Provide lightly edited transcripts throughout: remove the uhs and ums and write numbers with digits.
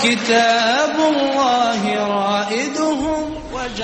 كتاب الله رائدهم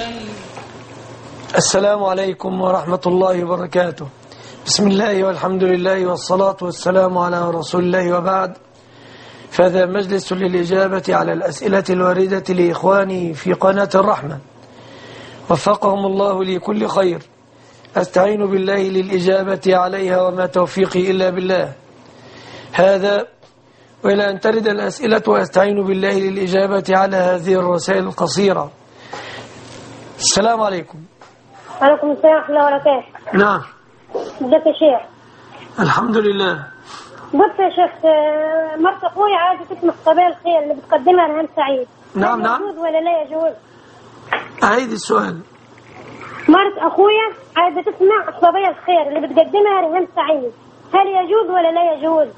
السلام عليكم ورحمة الله وبركاته. بسم الله والحمد لله والصلاة والسلام على رسول الله وبعد. فهذا مجلس للإجابة على الأسئلة الواردة لإخواني في قناة الرحمة، وفقهم الله لكل خير. أستعين بالله للإجابة عليها وما توفيقي إلا بالله. هذا وإلى أن ترد الأسئلة وأستعين بالله للإجابة على هذه الرسائل القصيرة. السلام عليكم. وعليكم السلام ورحمة الله وبركاته. نعم. ازيك يا شيخ؟ الحمد لله. بص يا شيخ، مرت أخوي عايزة تسمح قبائل الخير اللي بتقدمها رهان سعيد. نعم نعم. يجوز ولا لا يجوز؟ أعيد السؤال. مرت أخويا عايزة تسمع قبائل الخير اللي بتقدمها رهان سعيد، هل يجوز ولا لا يجوز؟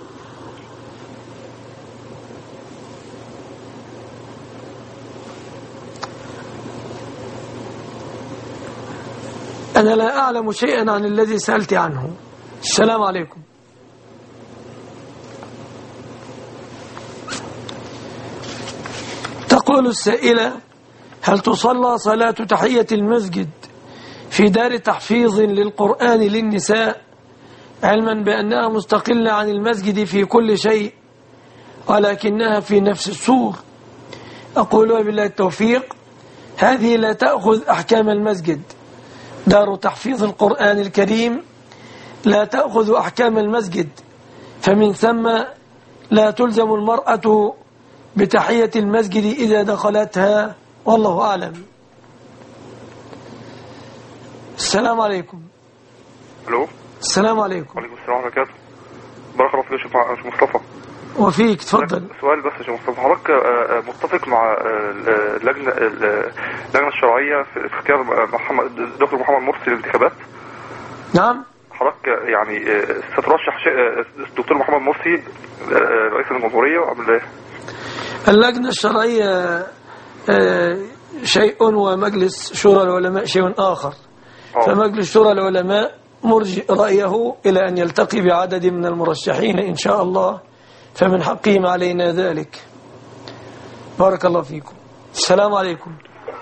أنا لا أعلم شيئا عن الذي سألت عنه. السلام عليكم. تقول السائلة: هل تصلى صلاة تحية المسجد في دار تحفيظ للقرآن للنساء، علما بأنها مستقلة عن المسجد في كل شيء ولكنها في نفس السور؟ أقول وبالله التوفيق، هذه لا تأخذ أحكام المسجد. دار تحفيظ القرآن الكريم لا تأخذ أحكام المسجد، فمن ثم لا تلزم المرأة بتحية المسجد إذا دخلتها، والله أعلم. السلام عليكم. الو. السلام عليكم. وعليكم السلام ورحمة الله وبركاته. بارك الله فيك يا شيخ مصطفى. وفيك، تفضل. سؤال بس يا شيخ مصطفى، حضرتك متفق مع اللجنة الشرعية في اختيار دكتور محمد مرسي للانتخابات؟ نعم. حضرتك يعني سترشح الدكتور محمد مرسي رئيس الجمهورية ولا ايه؟ اللجنة الشرعية شيء ومجلس شورى العلماء شيء آخر. فمجلس شورى العلماء مرجئ رأيه إلى أن يلتقي بعدد من المرشحين إن شاء الله، فمن حقهم علينا ذلك. بارك الله فيكم. السلام عليكم.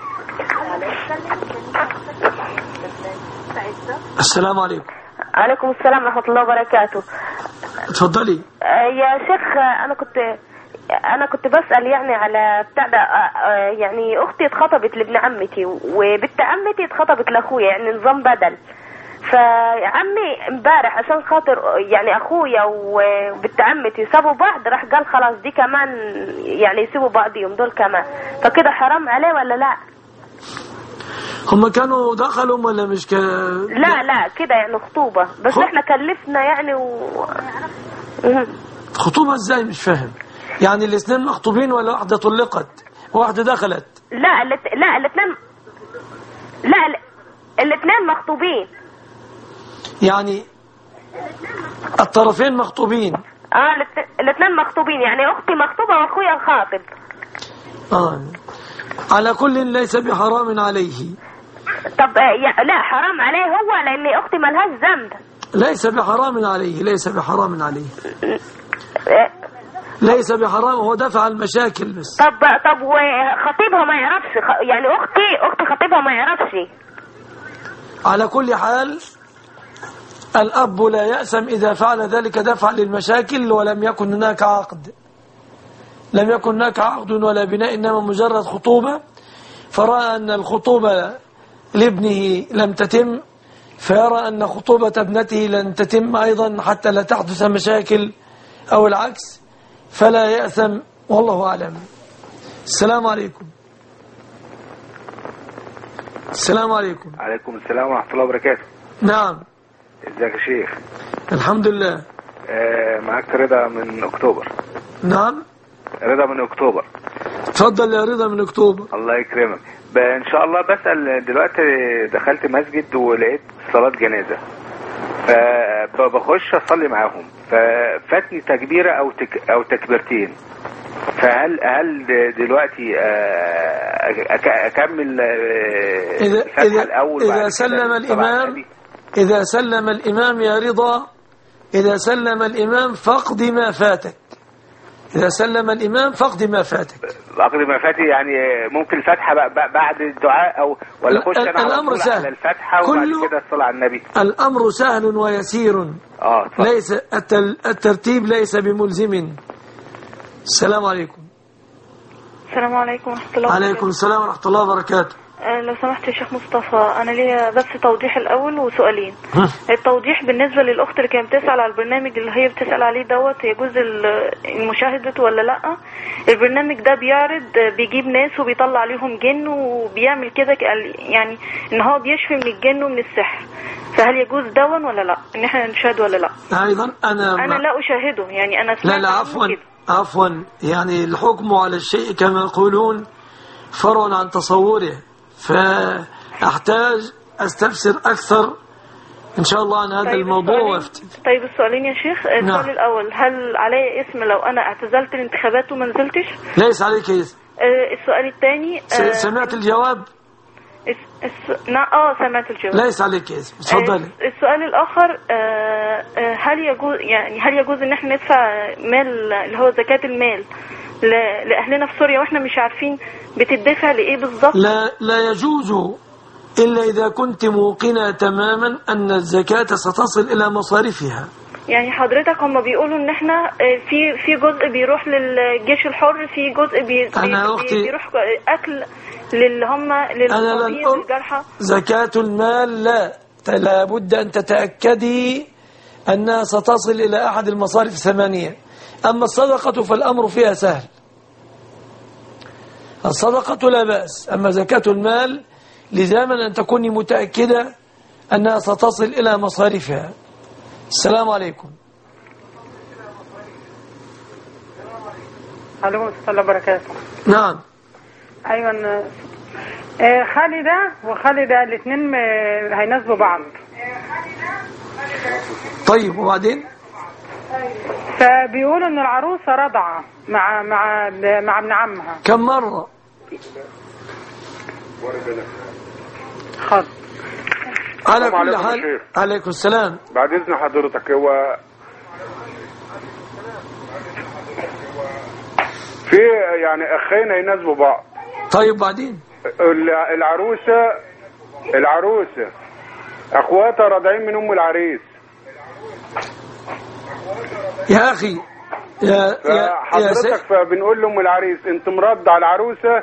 السلام عليكم. عليكم السلام ورحمة الله وبركاته. تفضلي. يا شيخ، أنا كنت بسأل يعني على بتاع ده، يعني أختي اتخطبت لابن عمتي وبنت عمتي اتخطبت لأخويا، يعني نظام بدل. فعمي امبارح عشان خاطر يعني اخويا وبنت عمتي سابوا بعض، راح قال خلاص دي كمان يعني يسيبوا بعضيهم دول كمان، فكده حرام عليه ولا لا؟ هم كانوا دخلوا ولا مش لا كده يعني خطوبة بس احنا كلفنا يعني خطوبة ازاي؟ مش فاهم. يعني الاثنين مخطوبين ولا واحدة طلقت وواحدة دخلت؟ لا الاثنين مخطوبين. يعني الطرفين مخطوبين؟ الاثنين مخطوبين، يعني اختي مخطوبة واخويا خاطب. على كل ليس بحرام عليه. طب لا حرام عليه هو، لان اختي ملهاش ذنب. ليس بحرام عليه، ليس بحرام عليه، ليس بحرام، هو دفع المشاكل بس. طب وخطيبها ما يعرفش، يعني اختي خطيبها ما يعرفش. على كل حال الأب لا يأسم إذا فعل ذلك دفع للمشاكل ولم يكن هناك عقد، لم يكن هناك عقد ولا بناء، إنما مجرد خطوبة، فرأى أن الخطوبة لابنه لم تتم، فيرى أن خطوبة ابنته لن تتم أيضا حتى لا تحدث مشاكل أو العكس، فلا يأثم، والله أعلم. السلام عليكم. السلام عليكم. عليكم السلام ورحمة الله وبركاته. نعم. ازيك يا شيخ؟ الحمد لله. معاك رضا من اكتوبر. نعم. رضا من اكتوبر. اتفضل يا رضا من اكتوبر. الله يكرمك. ان شاء الله بسأل دلوقتي، دخلت مسجد ولقيت صلاة جنازة، فبخش اصلي معاهم، ففاتني تكبيرة او تكبيرتين، فهل دلوقتي اكمل الفتحة الاول؟ إذا سلم الإمام يا رضا، إذا سلم الإمام فاقض ما فاتك، إذا سلم الإمام فاقض ما فاتك. أقضي ما فاتي يعني ممكن الفاتحة بعد الدعاء أو ولا أخش أنا الأمر على سهل. على الفاتحة وبعد كده الصلاة على النبي؟ الأمر سهل ويسير. ليس الترتيب ليس بملزم. السلام عليكم. السلام عليكم ورحمة الله وبركاته. عليكم السلام ورحمة الله وبركاته. لو سمحت يا شيخ مصطفى، أنا ليا بس توضيح الأول وسؤالين. التوضيح بالنسبة للأخت اللي كانت بتسأل على البرنامج اللي هي بتسأل عليه دوت، يجوز المشاهدة ولا لأ؟ البرنامج ده بيعرض، بيجيب ناس وبيطلع عليهم جن وبيعمل كده، يعني إن هو بيشفي من الجن ومن السحر، فهل يجوز دون ولا لأ؟ إن إحنا نشاهد ولا لأ؟ أيضا أنا لا أشاهده، يعني أنا سمعت لا عفوا يعني الحكم على الشيء كما يقولون فرع عن تصوره، فأحتاج أستفسر أكثر إن شاء الله عن هذا الموضوع وافتي. طيب السؤالين يا شيخ. السؤال الأول، هل علي اسم لو أنا اعتزلت الانتخابات وما نزلتش؟ ليس عليك اسم. السؤال الثاني، سمعت الجواب؟ سمعت الجواب. ليس عليك اسم، اتفضلي. السؤال الآخر، هل يجوز ان احنا ندفع مال اللي هو زكاة المال لأهلنا في سوريا واحنا مش عارفين بتدفع لإيه بالظبط؟ لا يجوز إلا إذا كنت موقنة تماما أن الزكاة ستصل إلى مصارفها. يعني حضرتك هم بيقولوا ان احنا في جزء بيروح للجيش الحر، في جزء بيروح أكل للي هم للمصابين والجرحى. زكاة المال لا بد أن تتأكدي أنها ستصل إلى أحد المصارف 8. أما الصدقة فالأمر فيها سهل، الصدقة لا بأس، أما زكاة المال لزاما أن تكوني متأكدة أنها ستصل إلى مصارفها. السلام عليكم. عليكم السلام وبركاته. نعم. أيوة. خالدة وخالدة الاثنين هيناسبوا بعض. طيب وبعدين؟ فبيقولوا ان العروسة رضعة مع ابن عمها. كم مرة؟ خد. على كل حال. عليكم السلام. بعد اذن حضرتك، هو في يعني اخين يناسبوا بعض. طيب بعدين؟ العروسة اخواتها راضعين من ام العريس. يا اخي يا حضرتك، فبنقول لام العريس انت مرضع العروسة؟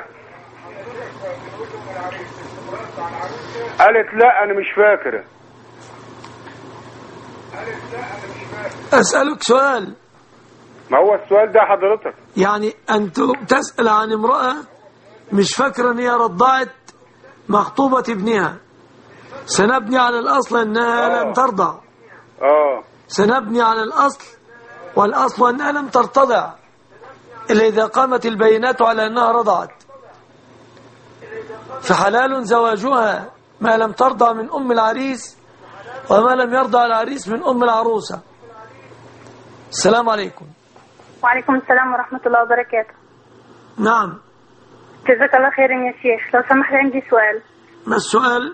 قالت لا انا مش فاكرة. اسألك سؤال. ما هو السؤال ده حضرتك؟ يعني انت تسأل عن امرأة مش فاكرة ان هي رضعت مخطوبة ابنها، سنبني على الاصل انها لم ترضع. سنبني على الأصل، والأصل أنها لم ترتضع إلا إذا قامت البينات على أنها رضعت، فحلال زواجها ما لم ترضع من أم العريس وما لم يرضع العريس من أم العروسة. السلام عليكم. وعليكم السلام ورحمة الله وبركاته. نعم. جزاك الله خيرا يا شيخ. لو سمحت عندي سؤال. ما السؤال؟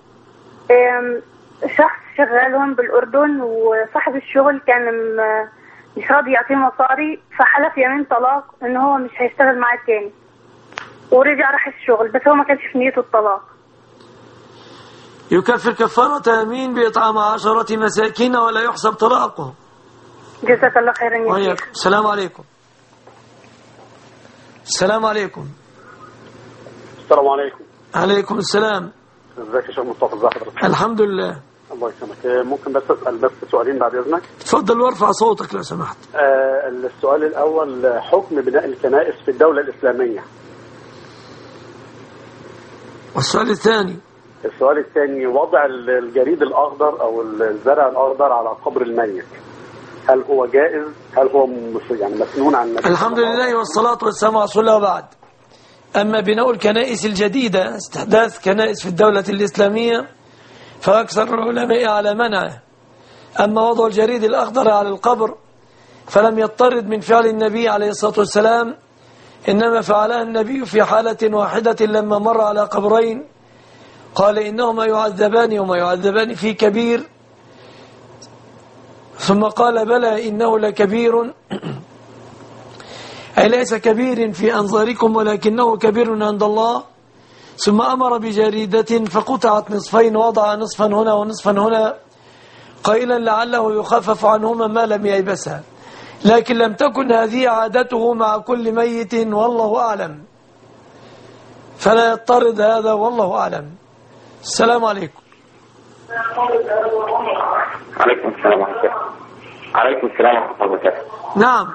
شخص شغال هون بالأردن، وصاحب الشغل كان مش راضي يعطيه مصاري، فحلف يمين طلاق إنه هو مش هيشتغل معاه تاني، ورجع راح الشغل، بس هو ما كانش في نيته الطلاق. يكفر كفارة يمين بإطعام 10 مساكين ولا يحسب طلاقه. جزاك الله خيرا يا شيخ. السلام عليكم. السلام عليكم. السلام عليكم. عليكم السلام. ازيك يا شيخ مصطفى؟ ازي حضرتك؟ الحمد لله. الله يسلمك. ممكن بس اسال سؤالين بعد اذنك؟ اتفضل وارفع صوتك لو سمحت. السؤال الاول، حكم بناء الكنائس في الدولة الإسلامية. والسؤال الثاني؟ السؤال الثاني، وضع الجريد الأخضر أو الزرع الأخضر على قبر الميت، هل هو جائز؟ هل هو يعني مسنون عن النبي؟ الحمد لله والصلاة والسلام على رسول الله. وبعد، أما بناء الكنائس الجديدة، استحداث كنائس في الدولة الإسلامية، فأكثر العلماء على منعه. أما وضع الجريد الأخضر على القبر فلم يضطرد من فعل النبي عليه الصلاة والسلام، إنما فعلها النبي في حالة واحدة لما مر على قبرين قال إنهما يعذبان وما يعذبان في كبير، ثم قال بلى إنه لكبير أي ليس كبير في أنظاركم ولكنه كبير عند الله. ثم أمر بجريدة فقطعت نصفين، وضع نصفا هنا ونصفا هنا قائلا لعله يخفف عنهما ما لم ييبسها، لكن لم تكن هذه عادته مع كل ميت والله أعلم، فلا يضطرد هذا والله أعلم. السلام عليكم. عليكم السلام ورحمة الله. عليكم السلام ورحمة الله وبركاته. نعم.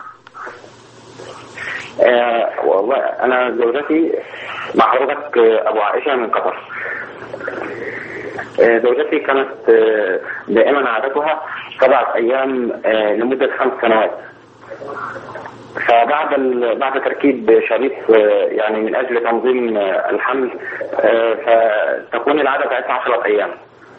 والله أنا زوجتي مع حضرتك أبو عائشة من قطر. زوجتي كانت دائما عادتها 7 أيام لمدة 5 سنوات، فبعد تركيب شريط يعني من أجل تنظيم الحمل فتكون العادة بتاعتها 10 أيام،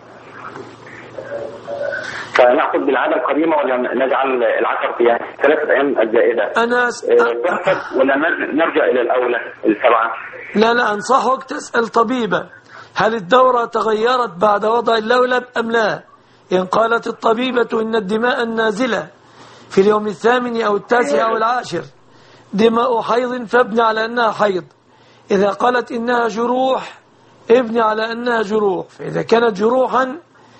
فنأخذ بالعادة القديمة ولا نجعل 10 أيام 3 أيام الزائدة ولا نرجع إلى الأولى 7؟ لا أنصحك تسأل طبيبة هل الدورة تغيرت بعد وضع اللولب أم لا. إن قالت الطبيبة إن الدماء النازلة في اليوم 8 أو 9 أو 10 دماء حيض فابني على أنها حيض. إذا قالت إنها جروح ابني على أنها جروح. فإذا كانت جروحا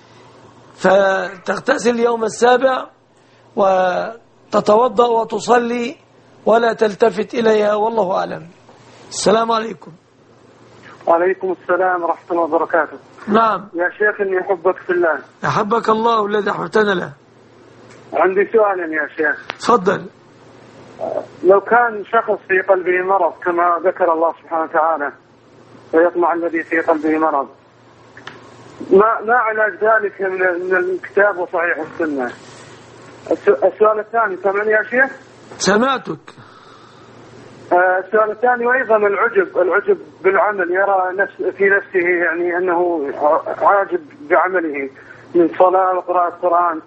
فتغتسل اليوم 7 وتتوضأ وتصلي ولا تلتفت إليها والله أعلم. السلام عليكم. وعليكم السلام ورحمة الله وبركاته. نعم يا شيخ إني أحبك في الله. أحبك الله الذي أحببتنا له. عندي سؤال يا شيخ. تفضل. لو كان شخص في قلبه مرض كما ذكر الله سبحانه وتعالى ويطمع الذي في قلبه مرض، ما علاج ذلك من الكتاب وصحيح السنة؟ السؤال الثاني سمعني يا شيخ؟ سمعتك. السؤال الثاني وأيضا العجب بالعمل، يرى في نفسه يعني أنه عاجب بعمله من صلاة وقراءة القرآن.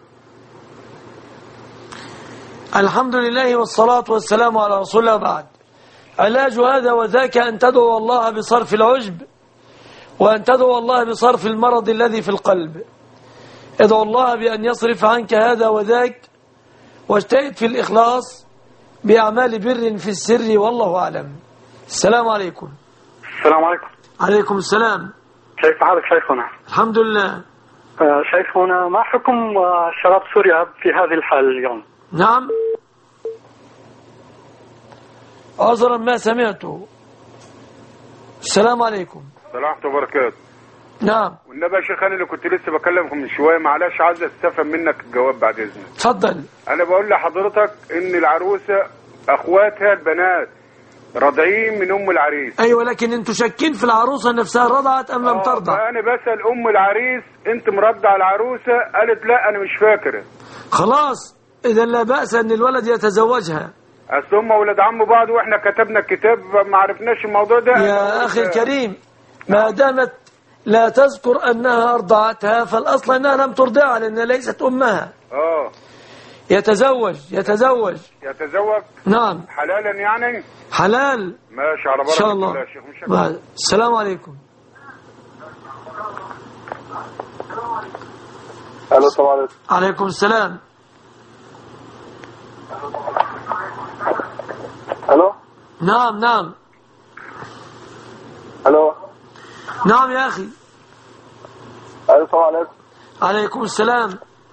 الحمد لله والصلاة والسلام على رسول الله. بعد علاج هذا وذاك أن تدعو الله بصرف العجب وأن تدعو الله بصرف المرض الذي في القلب. ادعو الله بأن يصرف عنك هذا وذاك واجتهد في الإخلاص بأعمال بر في السر والله أعلم. السلام عليكم. السلام عليكم. عليكم السلام. كيف حالك شيخنا؟ الحمد لله. شيخنا ما حكم شباب سوريا في هذه الحال اليوم؟ نعم عذرا ما سمعته. السلام عليكم. السلام ورحمة الله وبركاته. نعم. والنبي يا شيخ انا اللي كنت لسه بكلمكم من شويه، معلش عايز استفهم منك الجواب بعد اذنك. اتفضل. انا بقول لحضرتك ان العروسه اخواتها البنات راضعين من ام العريس. ايوه لكن انتوا شاكين في العروسه نفسها رضعت ام لم ترضع؟ فانا بسال ام العريس انت مرضع العروسه؟ قالت لا انا مش فاكره. خلاص اذا لا باس ان الولد يتزوجها. اصل هم ولاد عم بعض واحنا كتبنا الكتاب ما عرفناش الموضوع ده. يا اخي الكريم ما دامت لا تذكر انها ارضعتها فالاصل انها لم ترضعها لانها ليست امها. يتزوج. نعم. حلالا يعني؟ حلال. ماشي على بركة ان شاء الله. السلام عليكم. الو السلام عليكم. عليكم السلام. الو. نعم. الو. نعم يا اخي. الو السلام عليكم. عليكم السلام.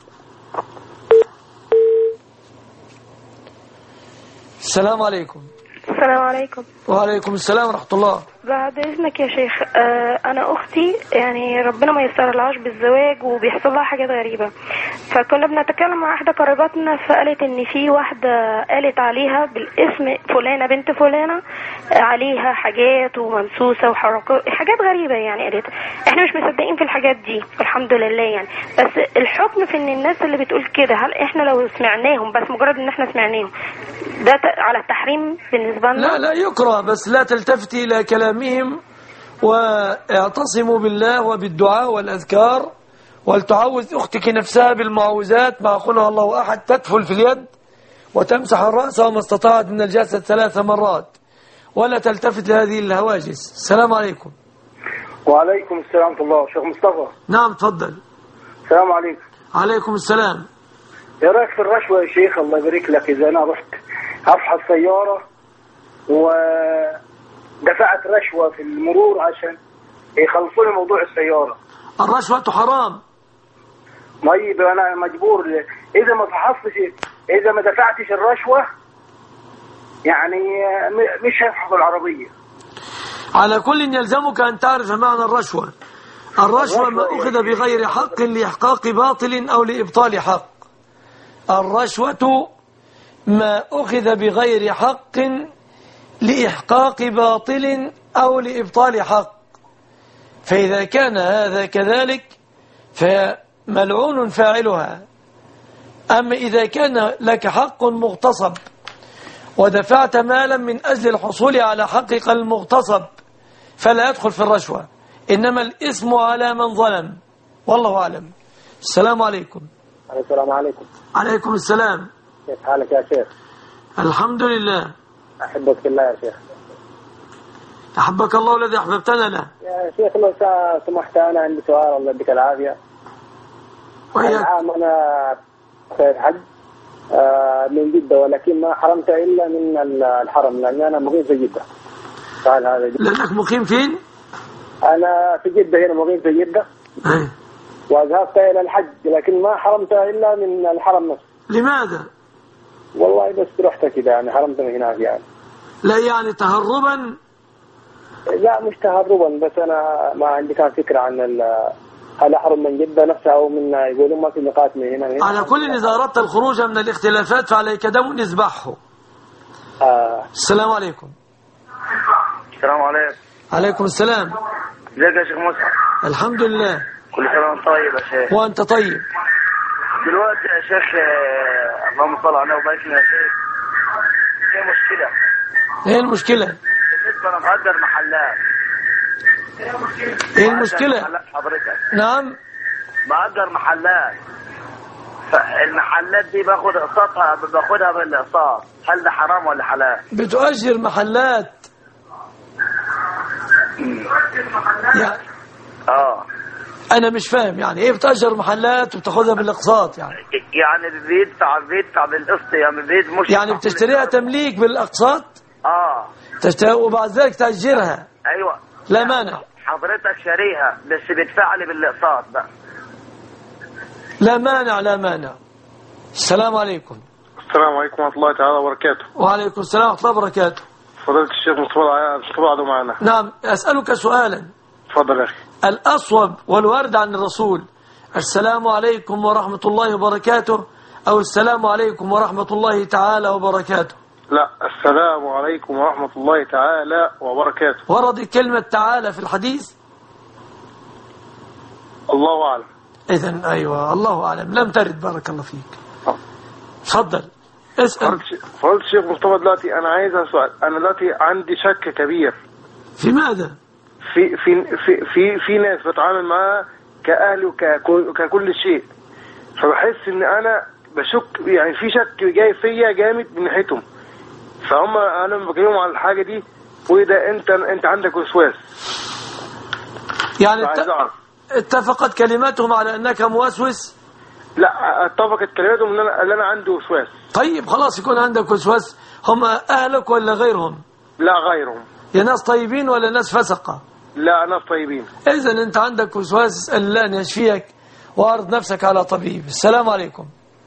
السلام عليكم. السلام عليكم. وعليكم السلام ورحمة الله. بعد إذنك يا شيخ، أنا أختي يعني ربنا ما يسر لهاش بالزواج وبيحصل لها حاجات غريبة، فكنا بنتكلم مع إحدى قريباتنا فقالت إن في واحدة قالت عليها بالاسم فلانة بنت فلانة عليها حاجات ومنسوسة وحركات حاجات غريبة يعني. قالت إحنا مش مصدقين في الحاجات دي الحمد لله يعني، بس الحكم في إن الناس اللي بتقول كده هل إحنا لو سمعناهم بس مجرد إن إحنا سمعناهم ده على التحريم بالنسبة لنا؟ لا يكره، بس لا تلتفتي إلى كلامهم واعتصموا بالله وبالدعاء والأذكار، ولتعوذ أختك نفسها بالمعوذات مع قل هو الله أحد، تدفل في اليد وتمسح الرأس وما استطاعت من الجسد 3 مرات، ولا تلتفت لهذه الهواجس. السلام عليكم. وعليكم السلام ورحمة الله. شيخ مصطفى. نعم تفضل. السلام عليكم. عليكم السلام. ايه رايك في الرشوة يا شيخ؟ الله يبارك لك. إذا أنا رحت أفحص سيارة ودفعت رشوة في المرور عشان يخلصوا لي موضوع السيارة. الرشوة حرام. طيب أنا مجبور إذا ما فحصتش، إذا ما دفعتش الرشوة يعني مش هيفحص العربية. على كل يلزمك أن تعرف معنى الرشوة. الرشوة ما أخذ بغير حق لإحقاق باطل أو لإبطال حق. الرشوة ما أخذ بغير حق لإحقاق باطل أو لإبطال حق، فإذا كان هذا كذلك فملعون فاعلها. أما إذا كان لك حق مغتصب ودفعت مالا من أجل الحصول على حقك المغتصب فلا يدخل في الرشوة، إنما الإثم على من ظلم، والله أعلم. السلام عليكم. السلام عليكم. عليكم السلام. كيف حالك يا شيخ؟ الحمد لله. أحبك في الله يا شيخ. أحبك الله الذي أحببتنا له. يا شيخ لو سمحت أنا عندي سؤال، الله يديك العافية. العام أنا في الحج من جدة، ولكن ما حرمت إلا من الحرم لأن أنا مقيم في جدة. سؤال هذا جدة. لأنك مقيم فين؟ أنا في جدة هنا، مقيم في جدة. وذهبت إلى الحج لكن ما حرمت إلا من الحرم نفسه. لماذا؟ والله بس رحت كده يعني، حرمت من هناك يعني. لا يعني تهربا؟ لا مش تهربا، بس أنا ما عندي كان فكرة عن هل أحرم من جدة نفسها أو من يقولون ما في نقاط من هنا. على كل إذا أردت الخروج من الاختلافات فعليك دم نذبحه. السلام عليكم. السلام عليكم. عليكم السلام. ازيك يا شيخ مصعب؟ الحمد لله. كل سنة وانت طيب يا شيخ. وانت طيب. دلوقتي يا شيخ اللهم صل على وبارك يا شيخ، في مشكلة. ايه المشكلة؟ بالنسبة انا مأجر محلات. ايه المشكلة؟ محلات حضرتك. نعم. مأجر محلات، فالمحلات دي باخدها بالاقساط، هل ده حرام ولا حلال؟ بتؤجر محلات؟ يعني أنا مش فاهم يعني إيه بتأجر محلات وبتاخدها بالأقساط يعني بيدفع بالقسط يعني بتشتريها تمليك بالأقساط؟ وبعد ذلك تأجرها؟ أيوة. لا مانع. حضرتك شاريها بس بيدفع لي بالأقساط بقى. لا مانع لا مانع. السلام عليكم. السلام عليكم ورحمة الله تعالى وبركاته. وعليكم السلام ورحمة الله وبركاته. فضيلة الشيخ مصطفى عدو معنا. نعم أسألك سؤالا. تفضل يا أخي. الأصوب والورد عن الرسول السلام عليكم ورحمة الله وبركاته أو السلام عليكم ورحمة الله تعالى وبركاته؟ لا، السلام عليكم ورحمة الله تعالى وبركاته. ورد كلمة تعالى في الحديث؟ الله أعلم. إذن أيوة الله أعلم، لم ترد. بارك الله فيك. تفضل اسأل. فضلت الشيخ مصطفى دلوقتي أنا عايز سؤال. أنا دلوقتي عندي شك كبير. في ماذا؟ في ناس بتعامل معاها كأهل وككل شيء، فبحس إن أنا بشك يعني في شك جاي فيا جامد من ناحيتهم، فهم أنا بكلمهم على الحاجة دي وإذا أنت عندك وسواس يعني اتفقت كلماتهم على أنك موسوس؟ لا، اتفقت كلماتهم ان انا عندي وسواس. طيب خلاص يكون عندك وسواس. هم اهلك ولا غيرهم؟ لا غيرهم. يا ناس طيبين ولا ناس فسقة؟ لا ناس طيبين. اذا انت عندك وسواس، اسال الله ان يشفيك واعرض نفسك على طبيب. السلام عليكم.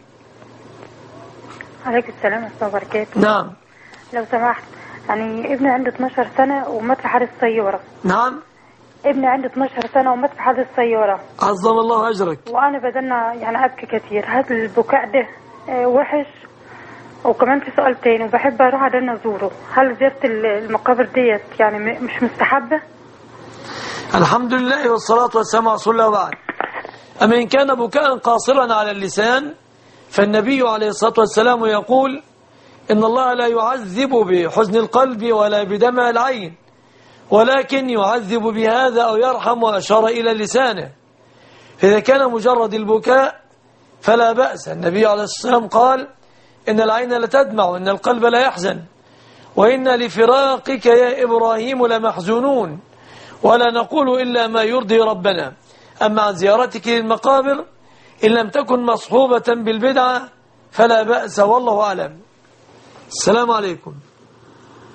عليكم السلام ورحمة الله وبركاته. نعم. لو سمحت، يعني ابني عنده 12 سنة ومات في حادث سيارة. نعم. ابني عنده 12 سنة ومات في حادث سيارة. عظم الله أجرك. وأنا بدلنا يعني أبكي كثير. هذا البكاء ده وحش. وكمان في سؤال تاني، وبحب أروح أدلنا أزوره، هل زيارة المقابر ديت يعني مش مستحبة؟ الحمد لله والصلاة والسلام على رسول الله وبعد. أما إن كان بكاء قاصرا على اللسان فالنبي عليه الصلاة والسلام يقول إن الله لا يعذب بحزن القلب ولا بدمع العين، ولكن يعذب بهذا أو يرحم، وأشار إلى لسانه. إذا كان مجرد البكاء فلا بأس. النبي عليه الصلاة والسلام قال إن العين لتدمع وإن القلب لا يحزن، وإن لفراقك يا إبراهيم لمحزونون، ولا نقول إلا ما يرضي ربنا. أما عن زيارتك للمقابر إن لم تكن مصحوبة بالبدعة فلا بأس، والله أعلم. السلام عليكم.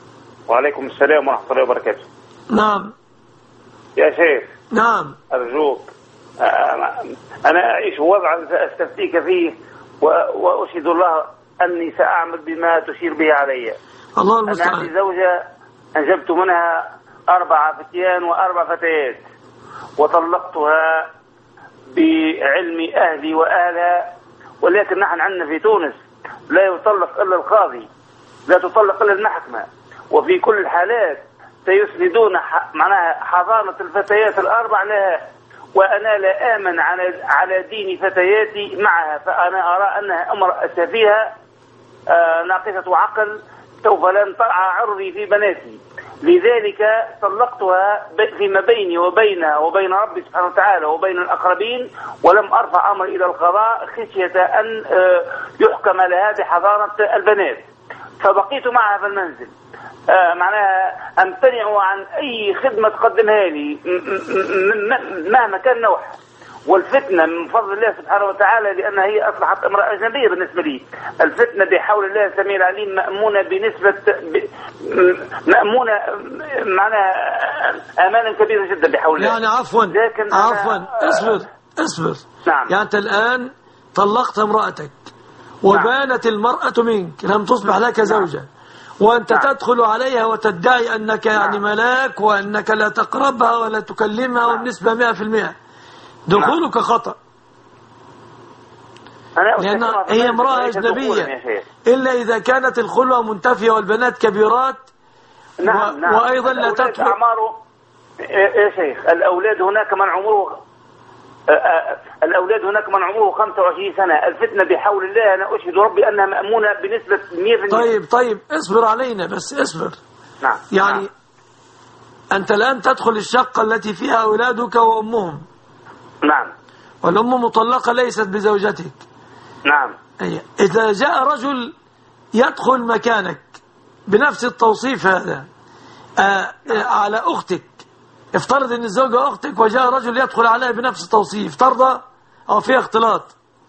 وعليكم السلام ورحمة الله وبركاته. نعم يا شيخ. نعم. أرجوك، أنا أعيش وضعا سأستفتيك فيه وأشهد الله أني سأعمل بما تشير به علي. الله المستعان. أنا عندي زوجة أنجبت منها 4 فتيان و4 فتيات، وطلقتها بعلم أهلي وأهلها، ولكن نحن عندنا في تونس لا يطلق إلا القاضي، لا تطلق إلا المحكمة، وفي كل الحالات سيسندون معناها حضانة الفتيات ال4 لها، وأنا لا آمن على دين فتياتي معها، فأنا أرى أنها امرأة سفيهة ناقصة عقل سوف لن ترعى عرضي في بناتي، لذلك طلقتها فيما بيني وبينها وبين ربي سبحانه وتعالى وبين الأقربين، ولم أرفع أمري إلى القضاء خشية أن يحكم لها بحضانة البنات، فبقيت معها في المنزل. معناها أمتنع عن أي خدمة تقدمها لي مهما كان نوعها، والفتنة من فضل الله سبحانه وتعالى لأنها هي أصبحت امرأة أجنبية بالنسبة لي. الفتنة بحول الله السميع العليم مأمونة مأمونة معناها أمانا كبيرا جدا بحول الله. يعني عفوا اصبر. نعم. يعني أنت الآن طلقت امرأتك وبانت المرأة منك، لم تصبح لك زوجة، وأنت تدخل عليها وتدعي أنك يعني ملاك وأنك لا تقربها ولا تكلمها والنسبة 100%. دخولك خطأ، لأن هي امرأة أجنبية إلا إذا كانت الخلوة منتفية والبنات كبيرات. نعم. وأيضا لا تدخل يا شيخ الأولاد هناك من عمره 25 سنة. الفتنة بحول الله أنا أشهد ربي أنها مأمونة بنسبة 100%. طيب اصبر علينا بس اصبر. نعم. يعني أنت الآن تدخل الشقة التي فيها أولادك وأمهم. نعم. والأم مطلقة ليست بزوجتك. نعم. إذا جاء رجل يدخل مكانك بنفس التوصيف هذا على أختك، افترض أن الزوجة أختك وجاء رجل يدخل عليها بنفس التوصيف، ترضى أو فيها اختلاط؟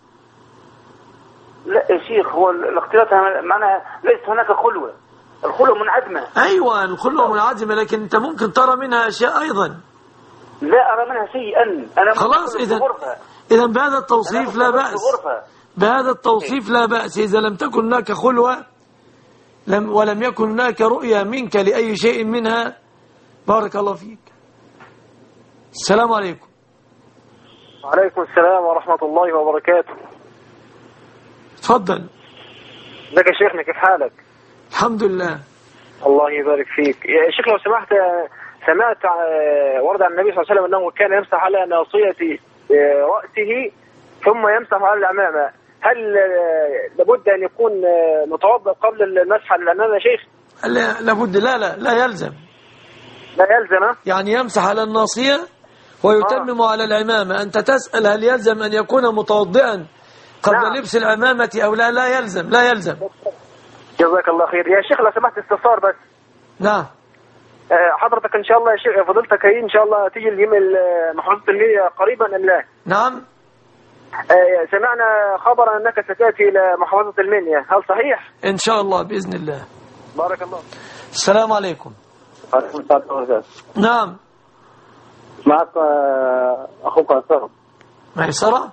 لا يا شيخ، هو الاختلاط معناها ليس هناك خلوة، الخلوة منعدمة. أيوة الخلوة منعدمة، لكن أنت ممكن ترى منها أشياء أيضا. لا أرى منها شيئا. أنا خلاص إذا بهذا التوصيف لا بأس. بهذا التوصيف لا بأس إذا لم تكن هناك خلوة ولم يكن هناك رؤية منك لأي شيء منها. بارك الله فيك. السلام عليكم. وعليكم السلام ورحمة الله وبركاته. تفضل. ازيك يا شيخنا، كيف حالك؟ الحمد لله. الله يبارك فيك يا شيخ. لو سمحت، سمعت ورد عن النبي صلى الله عليه وسلم أنه كان يمسح على ناصية رأسه ثم يمسح على العمامة. هل لابد أن يكون متوضأ قبل المسح على العمامة يا شيخ؟ لابد. لا يلزم. لا يلزم يعني يمسح على الناصية ويتمم على العمامة. أنت تسأل هل يلزم أن يكون متوضئا قبل لبس العمامة أو لا؟ لا يلزم. جزاك الله خير يا شيخ. لو سمحت استفسار بس. نعم. حضرتك إن شاء الله يا شيخ، فضلتك إن شاء الله تيجي اليوم محافظة النية قريبا أم لا؟ نعم. سمعنا خبرا أنك ستأتي إلى محافظة المنيا، هل صحيح؟ إن شاء الله بإذن الله. بارك الله. السلام عليكم. وعليكم السلام ورحمة الله. نعم. معك أخوك عصام. ميسرة.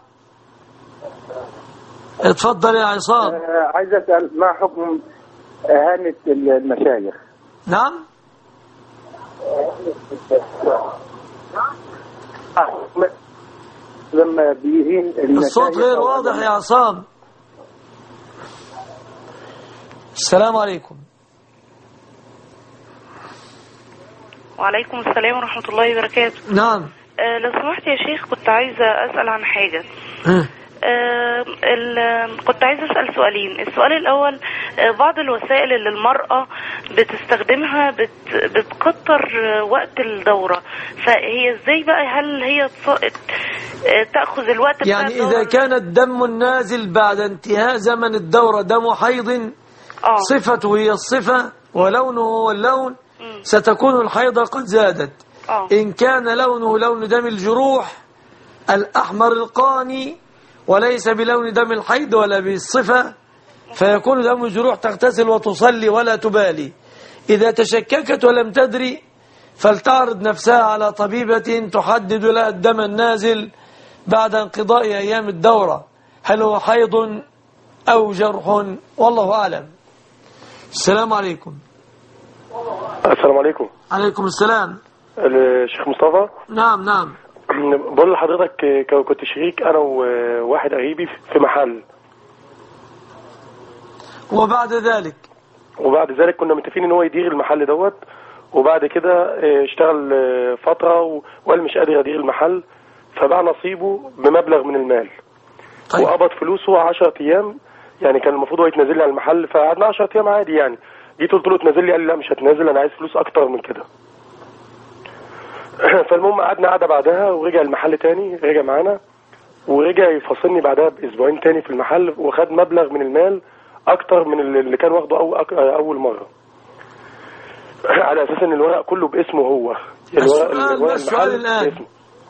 اتفضل يا عصام. عايز أسأل ما حكم إهانة المشايخ؟ نعم. لما بيهين الصوت غير واضح يا عصام. السلام عليكم. وعليكم السلام ورحمة الله وبركاته. نعم. لو سمحت يا شيخ، كنت عايزة أسأل عن حاجة. كنت عايزة أسأل سؤالين. السؤال الأول، بعض الوسائل اللي المرأة بتستخدمها بتكتر وقت الدورة، فهي ازاي بقى؟ هل هي تأخذ الوقت يعني إذا كان الدم النازل بعد انتهاء زمن الدورة دم حيض صفته هي الصفة ولونه هو اللون، ستكون الحيضة قد زادت. إن كان لونه لون دم الجروح الأحمر القاني وليس بلون دم الحيض ولا بالصفة، فيكون دم الجروح تغتسل وتصلي ولا تبالي. إذا تشككت ولم تدري فلتعرض نفسها على طبيبة تحدد لها الدم النازل بعد انقضاء أيام الدورة، هل هو حيض أو جرح، والله أعلم. السلام عليكم. السلام عليكم. عليكم السلام. الشيخ مصطفى. نعم. بقول لحضرتك كنت شريك أنا وواحد قريبي في محل، وبعد ذلك كنا متفقين ان هو يدير المحل دوت، وبعد كده اشتغل فترة وقال مش قادر يدير المحل، فباع نصيبه بمبلغ من المال. طيب. وقبض فلوسه 10 ايام، يعني كان المفروض هو يتنازل لي على المحل، فقعدنا 10 ايام عادي يعني. جيت قلت له تنازل لي، قال لي لا مش هتنازل، انا عايز فلوس اكتر من كده. فالمهم قعدنا قعدة بعدها، ورجع المحل تاني، رجع معانا ورجع يفصلني بعدها باسبوعين تاني في المحل، وخد مبلغ من المال اكتر من اللي كان واخده اول مرة، على اساس ان الورق كله باسمه هو. السؤال الان باسمه.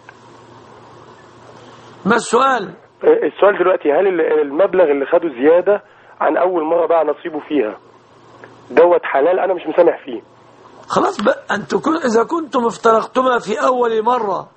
ما السؤال؟ السؤال دلوقتي، هل المبلغ اللي خده زيادة عن اول مرة باع نصيبه فيها دوت حلال؟ انا مش مسامح فيه. خلاص بقى، إذا كنتم افترقتما في أول مرة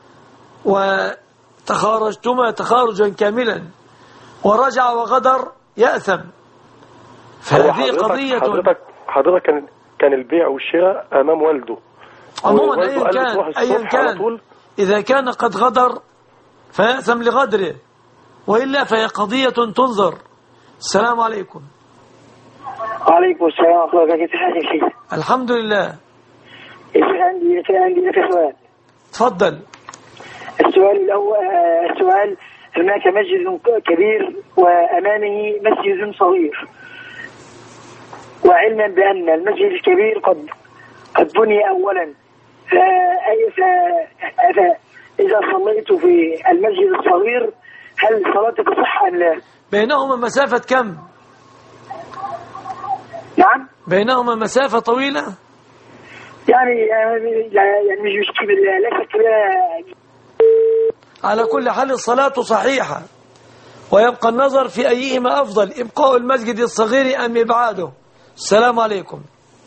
وتخارجتما تخارجا كاملا ورجع وغدر يأثم، فهذه قضية. حضرتك كان البيع والشراء أمام والده. عموما أيا كان إذا كان قد غدر فيأثم لغدره، وإلا فهي قضية تنظر. السلام عليكم. وعليكم السلام ورحمة الله وبركاته. كيف حالك؟ الحمد لله. عندي لك سؤال. تفضل. السؤال هناك مسجد كبير وأمامه مسجد صغير، وعلما بأن المسجد الكبير قد بني أولا، فإذا صليت في المسجد الصغير هل صلاتك تصح أم لا؟ بينهما مسافة كم؟ نعم؟ بينهما مسافة طويلة؟ يعني مش كبير، ليس كبير. على كل حال الصلاة صحيحة، ويبقى النظر في أيهما أفضل، إبقاء المسجد الصغير أم إبعاده. السلام عليكم.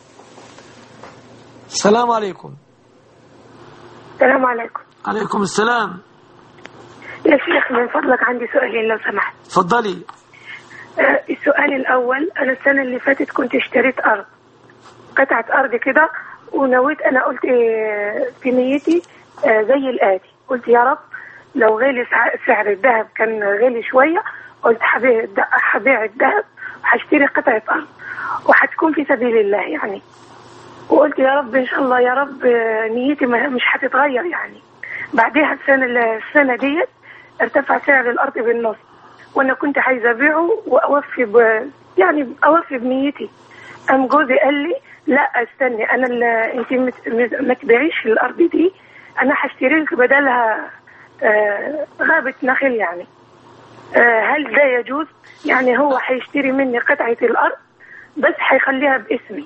السلام عليكم. السلام عليكم. عليكم السلام. يا شيخ من فضلك عندي سؤالين لو سمحت. تفضلي. السؤال الأول، أنا السنة اللي فاتت كنت اشتريت أرض، قطعة أرض كده، ونويت أنا قلت في نيتي زي الآتي، قلت يا رب لو غالي سعر الذهب كان غالي شوية، قلت هبيع الذهب وهشتري قطعة أرض وهتكون في سبيل الله يعني، وقلت يا رب إن شاء الله يا رب نيتي مش هتتغير يعني. بعدها السنة ديت ارتفع سعر الأرض بالنص، وأنا كنت عايزة أبيعه وأوفي أوفي بنيتي. قام جوزي قال لي لا استني، أنت ما تبيعيش الأرض دي، أنا هشتري لك بدلها غابة نخل يعني. هل ده يجوز؟ يعني هو هيشتري مني قطعة الأرض بس هيخليها باسمي.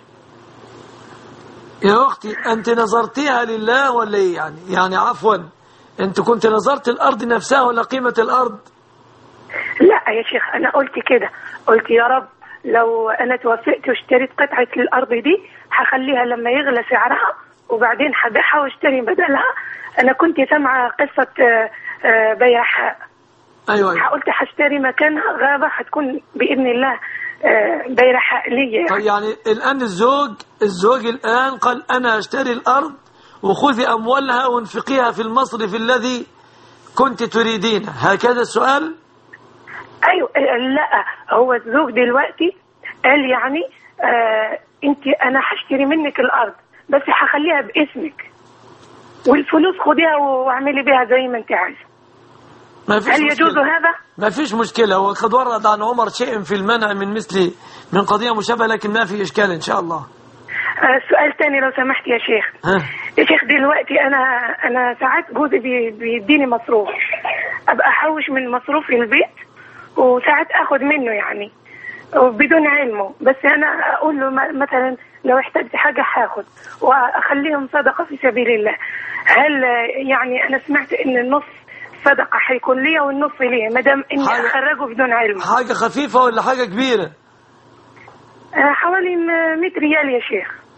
يا أختي أنت نظرتيها لله ولا إيه يعني عفوا، أنت كنت نظرت الأرض نفسها ولا قيمة الأرض؟ لا يا شيخ، أنا قلت كده، قلت يا رب لو أنا توفقت واشتريت قطعة الأرض دي هخليها لما يغلى سعرها وبعدين هبيعها واشتري بدلها. أنا كنت سامعة قصة بياحاء. أيوة. قلت هشتري مكانها غابة هتكون بإذن الله بيرحاء لي. طيب يعني الآن الزوج الآن قال أنا أشتري الأرض وخذي أموالها وانفقيها في المصرف الذي كنت تريدينه، هكذا السؤال؟ أيوة. لا، هو الزوج دلوقتي قال يعني أنا هشتري منك الأرض بس هخليها باسمك والفلوس خديها واعملي بها زي ما انت عايزه. هل يجوز هذا؟ ما فيش مشكلة، هو قد ورد عن عمر شيء في المنع من قضية مشابهة، لكن ما في إشكال إن شاء الله. سؤال تاني لو سمحت يا شيخ. يا شيخ دلوقتي أنا ساعات جوزي بيديني مصروف، أبقى أحوش من مصروف البيت وساعات أخذ منه يعني بدون علمه، بس أنا أقول له مثلا لو احتجت حاجة هاخد وأخليهم صدقة في سبيل الله. هل يعني أنا سمعت إن النص صدقة هيكون ليا والنص ليا ما دام إني أخرجه بدون علم؟ حاجة خفيفة ولا حاجة كبيرة؟ حوالي 100 ريال يا شيخ.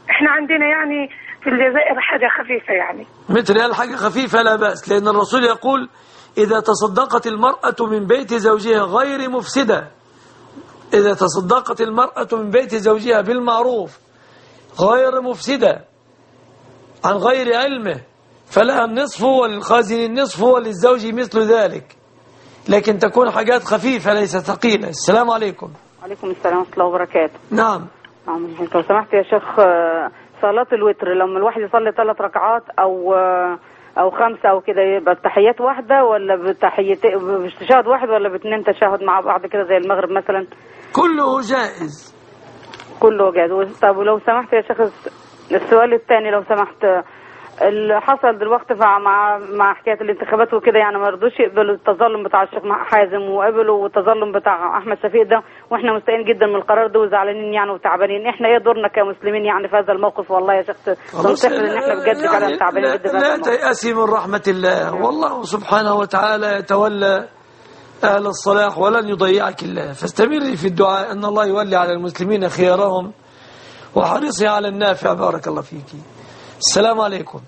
احنا عندنا يعني في الجزائر حاجة خفيفة يعني. مثل الحاجة خفيفة لا بأس، لأن الرسول يقول إذا تصدقت المرأة من بيت زوجها غير مفسدة، إذا تصدقت المرأة من بيت زوجها بالمعروف غير مفسدة عن غير علمه فلها النصف وللخازن النصف وللزوج مثل ذلك، لكن تكون حاجات خفيفة ليست ثقيلة. السلام عليكم. وعليكم السلام ورحمة الله وبركاته. نعم. لو سمحت يا شيخ، صلاة الوتر لما الواحد يصلي 3 ركعات أو 5 أو كده، يبقى التحيات واحدة ولا بتشهد واحد ولا ب2 تشهد مع بعض كده زي المغرب مثلا؟ كله جائز. كله جائز. طب ولو سمحت يا شيخ السؤال الثاني لو سمحت، اللي حصل دلوقتي مع حكايه الانتخابات وكده، يعني ما رضوش يقبلوا التظلم بتاع الشيخ حازم وقبلوا التظلم بتاع احمد شفيق ده، واحنا مستائين جدا من القرار ده وزعلانين يعني وتعبانين. احنا ايه دورنا كمسلمين يعني في هذا الموقف؟ والله يا شيخ نفتكر ان احنا بجد فعلا تعبانين جدا. لا تيأسي من رحمه الله، والله سبحانه وتعالى يتولى اهل الصلاح ولن يضيعك الله، فاستمري في الدعاء ان الله يولي على المسلمين خيارهم وحرصي على النافع. بارك الله فيك. السلام عليكم.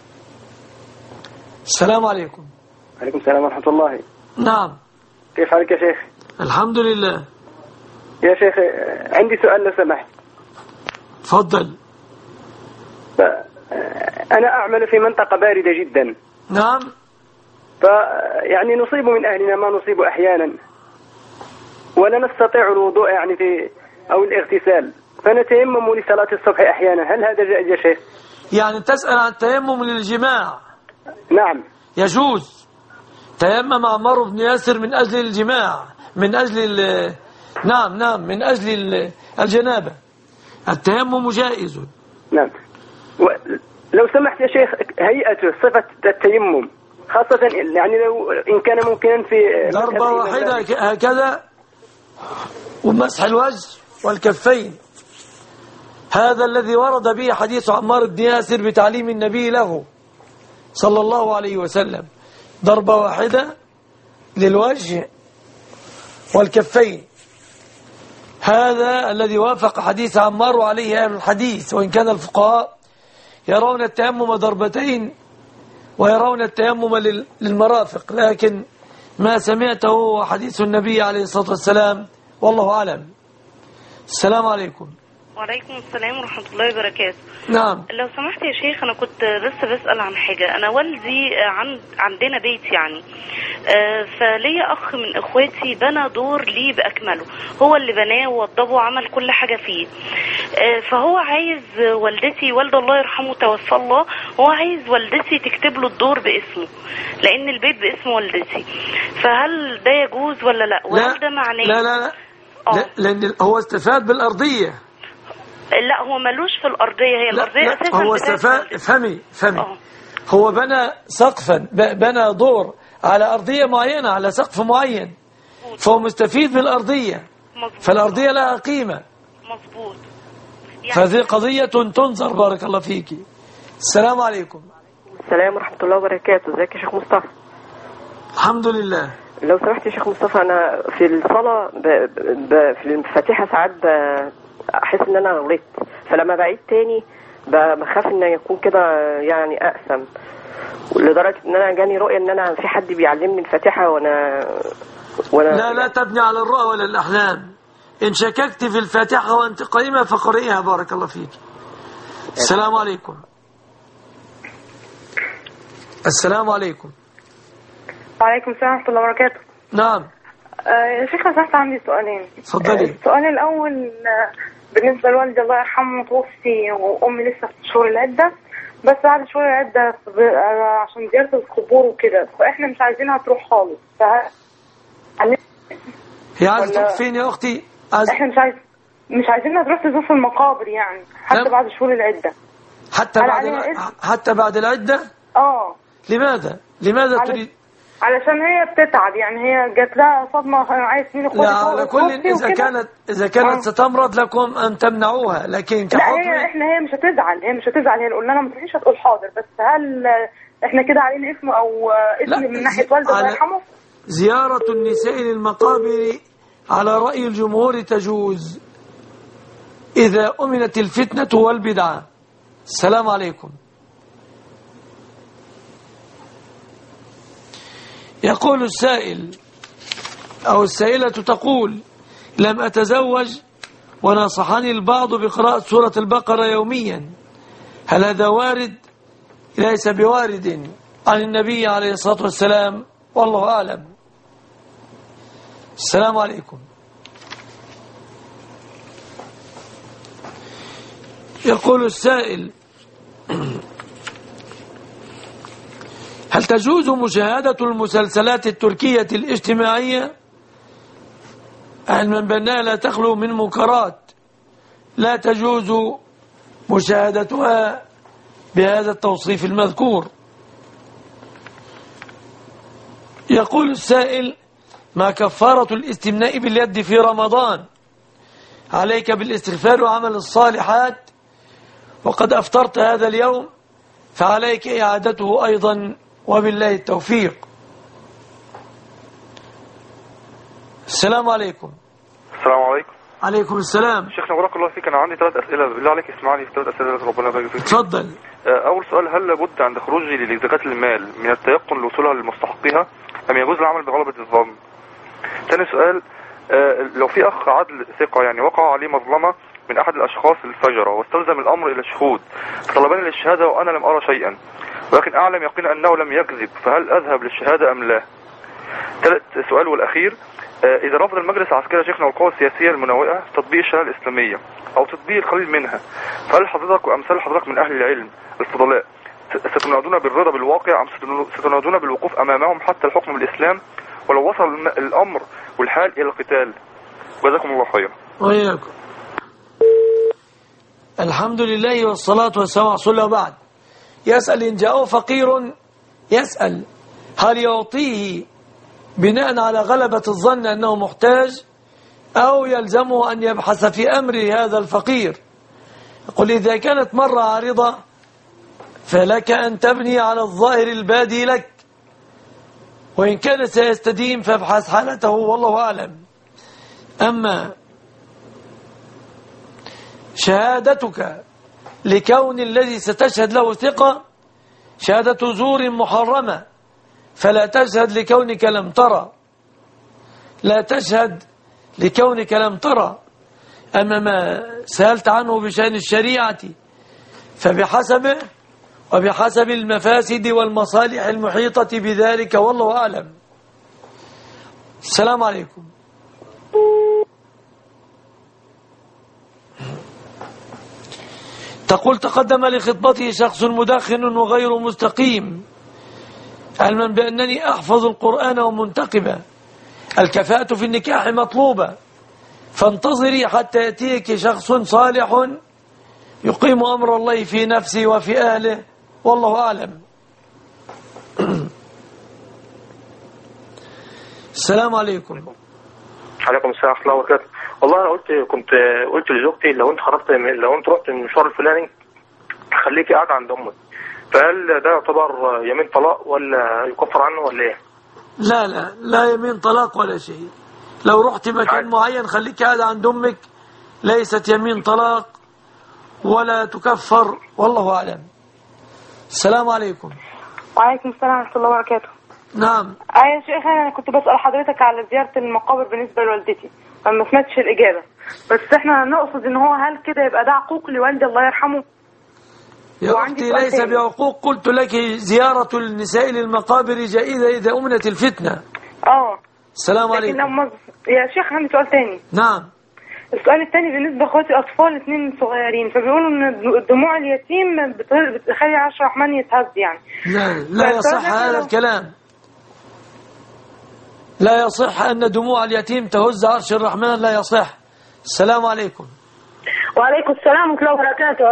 السلام عليكم. عليكم السلام ورحمة الله. نعم. كيف حالك يا شيخ؟ الحمد لله. يا شيخ عندي سؤال لو سمحت. تفضل. أنا أعمل في منطقة باردة جدا. نعم. يعني نصيب من أهلنا ما نصيب أحيانا، ولا نستطيع الوضوء يعني أو الاغتسال، فنتيمم لصلاة الصبح أحيانا. هل هذا جائز يا شيخ؟ يعني تسأل عن التيمم للجماع؟ نعم يجوز. تيمم عمار بن ياسر من أجل الجماع، من أجل نعم من أجل الجنابة. التيمم جائز. نعم. لو سمحت يا شيخ، هيئته صفة التيمم خاصة يعني لو إن كان ممكنا في ضربة واحدة هكذا ومسح الوجه والكفين، هذا الذي ورد به حديث عمار بن ياسر بتعليم النبي له صلى الله عليه وسلم، ضربة واحدة للوجه والكفين، هذا الذي وافق حديث عمار وعليه أهل الحديث، وإن كان الفقهاء يرون التيمم ضربتين ويرون التيمم للمرافق، لكن ما سمعته هو حديث النبي عليه الصلاة والسلام والله أعلم. السلام عليكم. وعليكم السلام ورحمة الله وبركاته. نعم. لو سمحت يا شيخ، أنا كنت لسه بسأل عن حاجة. أنا والدي عندنا بيت يعني، فليا أخ من إخواتي بنى دور لي بأكمله، هو اللي بناه ووضبه وعمل كل حاجة فيه، فهو عايز والدتي، والده الله يرحمه توفى الله، هو عايز والدتي تكتب له الدور باسمه لأن البيت باسم والدتي، فهل ده يجوز ولا لا؟ وهل ده معناه؟ لا لأن هو استفاد بالأرضية. لا هو ملوش في الأرضية، هي الأرضية أساسا هو استفاد. فهمي هو بنى سقفا، بنى دور على أرضية معينة، على سقف معين، فهو مستفيد بالأرضية، فالأرضية لها قيمة. مظبوط. فهذه قضية تنظر. بارك الله فيك. السلام عليكم. السلام ورحمة الله وبركاته. ازيك يا شيخ مصطفى؟ الحمد لله. لو سمحت يا شيخ مصطفى، أنا في الصلاة في الفاتحة ساعات أحس إن أنا غلطت، فلما بعيد تاني بخاف إن يكون كده يعني أقسم، لدرجة إن أنا جاني رؤية إن أنا في حد بيعلمني الفاتحة وأنا لا تبني على الرؤى ولا الأحلام. إن شككت في الفاتحة وأنت قائمة فقرئيها. بارك الله فيك. السلام عليكم. السلام عليكم. وعليكم السلام ورحمة الله وبركاته. نعم. يا شيخ أنا عندي سؤالين. تفضلي. السؤال الأول بالنسبة لوالدي الله يرحمه متوفي، وأمي لسه في شهور العدة، بس بعد شهور العدة عشان زيارة القبور وكده، فإحنا مش عايزينها تروح خالص. هي عايزة تروح فين يا أختي؟ إحنا مش عايزينها تروح تزور في المقابر يعني، حتى بعد شهور العدة. حتى بعد العدة؟ لماذا تريد؟ علشان هي بتتعب يعني، هي جات لها صدمة، عايز مين اخواتي. لا على كل إذا كانت ستمرض لكم أن تمنعوها، لكن كحكم هي مش هتزعل، هي قلنا لها ما تروحيش، هتقول حاضر، بس هل احنا كده علينا اسم او اسم من ناحية والده الله يرحمه؟ زيارة النساء للمقابر على رأي الجمهور تجوز إذا أمنت الفتنة والبدعة. السلام عليكم. يقول السائل أو السائلة تقول: لم أتزوج ونصحني البعض بقراءة سورة البقرة يوميا، هل هذا وارد؟ ليس بوارد عن النبي عليه الصلاة والسلام، والله أعلم. السلام عليكم. يقول السائل: هل تجوز مشاهدة المسلسلات التركية الاجتماعية، علما بأنها لا تخلو من منكرات لا تجوز مشاهدتها بهذا التوصيف المذكور؟ يقول السائل: ما كفارة الاستمناء باليد في رمضان؟ عليك بالاستغفار وعمل الصالحات، وقد أفطرت هذا اليوم فعليك إعادته أيضا، وبالله التوفيق. السلام عليكم. السلام عليكم. عليكم السلام. شيخنا بارك الله فيك، أنا عندي 3 أسئلة، بالله عليك اسمعني في 3 أسئلة ربنا يبارك فيك. اتفضل. أول سؤال: هل لابد عند خروجي لزكاة المال من التيقن لوصولها لمستحقها، أم يجوز العمل بغلبة الظن؟ ثاني سؤال: لو في أخ عدل ثقة يعني وقع عليه مظلمة من أحد الأشخاص الفجرة واستلزم الأمر إلى الشهود، طلبني للشهادة وأنا لم أرى شيئا، ولكن أعلم يقينا أنه لم يكذب، فهل أذهب للشهادة أم لا؟ ثالث سؤال والأخير: إذا رفض المجلس العسكري شيخنا والقوى السياسية المنوئة تطبيق الشريعة الإسلامية أو تطبيق القليل منها، فهل حضرتك وأمثال حضرتك من أهل العلم الفضلاء ستنادون بالرضا بالواقع أم ستنادون بالوقوف أمامهم حتى الحكم بالإسلام ولو وصل الأمر والحال إلى القتال؟ جزاكم الله خيرا. وإياكم. الحمد لله والصلاة والسلام على رسول الله. بعد يسأل: إن جاءه فقير يسأل هل يعطيه بناء على غلبة الظن أنه محتاج، أو يلزمه أن يبحث في أمر هذا الفقير؟ يقول: إذا كانت مرة عارضة فلك أن تبني على الظاهر البادي لك، وإن كان سيستديم فابحث حالته، والله أعلم. أما شهادتك لكون الذي ستشهد له ثقة شهادة زور محرمة، فلا تشهد لكونك لم ترى، لا تشهد لكونك لم ترى. أما ما سألت عنه بشأن الشريعة فبحسبه وبحسب المفاسد والمصالح المحيطة بذلك، والله أعلم. السلام عليكم. تقول: تقدم لخطبته شخص مدخن وغير مستقيم، علما بأنني أحفظ القرآن ومنتقبة، الكفاءة في النكاح مطلوبة، فانتظري حتى يأتيك شخص صالح يقيم أمر الله في نفسي وفي أهله، والله أعلم. السلام عليكم. عليكم السلام ورحمة الله وبركاته. والله أنا كنت قلت لزوجتي لو أنت رحت المشوار الفلاني خليكي قاعدة عند أمك، فهل ده يعتبر يمين طلاق ولا يكفر عنه ولا إيه؟ لا لا لا يمين طلاق ولا شيء. لو رحت مكان معين خليكي قاعدة عند أمك، ليست يمين طلاق ولا تكفر، والله أعلم. السلام عليكم. وعليكم السلام ورحمة الله وبركاته. نعم. يا شيخ أنا كنت بسأل حضرتك على زيارة المقابر بالنسبة لوالدتي، ما سمعتش الإجابة، بس احنا نقصد ان هو هل كده يبقى ده عقوق لوالدي الله يرحمه؟ يا أختي ليس بعقوق، قلت لك زيارة النساء للمقابر جائزة إذا أمنت الفتنة. السلام عليكم. يا شيخ عندي سؤال تاني. نعم. السؤال الثاني بالنسبة لأخواتي أطفال 2 صغيرين، فبيقولوا إن دموع اليتيم بتخلي عرش الرحمن يتهز يعني. لا يصح هذا الكلام، لا يصح أن دموع اليتيم تهز عرش الرحمن، لا يصح. السلام عليكم. وعليكم السلام ورحمة الله وبركاته.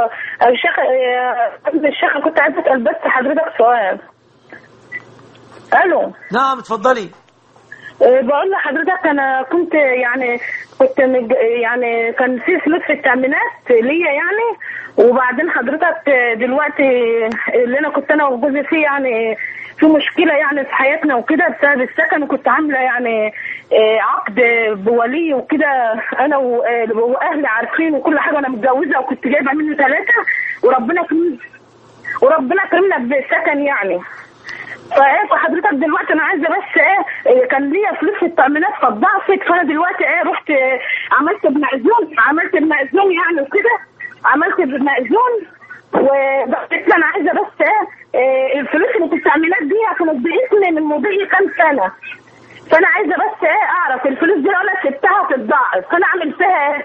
الشيخ كنت عايز أسأل بس حضرتك سؤال. ألو. نعم اتفضلي. بقول لحضرتك انا كنت يعني يعني كان في فلوس في التأمينات ليا يعني، وبعدين حضرتك دلوقتي اللي انا كنت انا وجوزي فيه يعني في مشكلة يعني في حياتنا وكده بسبب السكن، وكنت عاملة يعني عقد بولي وكده انا واهلي عارفين وكل حاجة، انا متجوزة وكنت جايبة منه 3 وربنا كرمنا بالسكن يعني. فحضرتك دلوقتي انا عايزه بس كان ليا فلوس في التأمينات فضعفت، فانا دلوقتي رحت عملت بمأذون يعني وكده، عملت بمأذون، وبس انا عايزه بس الفلوس اللي في التأمينات دي كانت باسمي من مضي كام سنه، فانا عايزه بس اعرف الفلوس دي انا سبتها تتضاعف، فانا اعمل فيها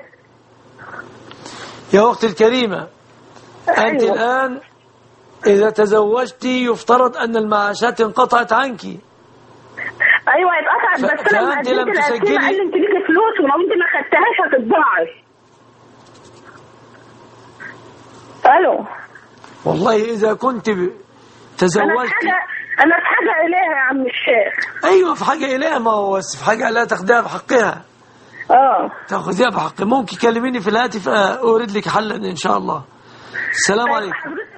يا اختي الكريمه؟ انت الان إذا تزوجت يفترض أن المعاشات انقطعت عنك. أيوة اتقطعت، بس أنا فأنت لم تسجلي. قال لي أنت ليكي فلوس ولو أنت ما خدتهاش هتتضاعف. ألو. والله إذا كنت تزوجت أنا في حاجة إليها يا عم الشيخ. أيوة في حاجة إليها، ما هو بس في حاجة لا تاخدها بحقها. تاخذيها بحق. ممكن كلميني في الهاتف أورد لك حلا إن شاء الله. السلام عليكم.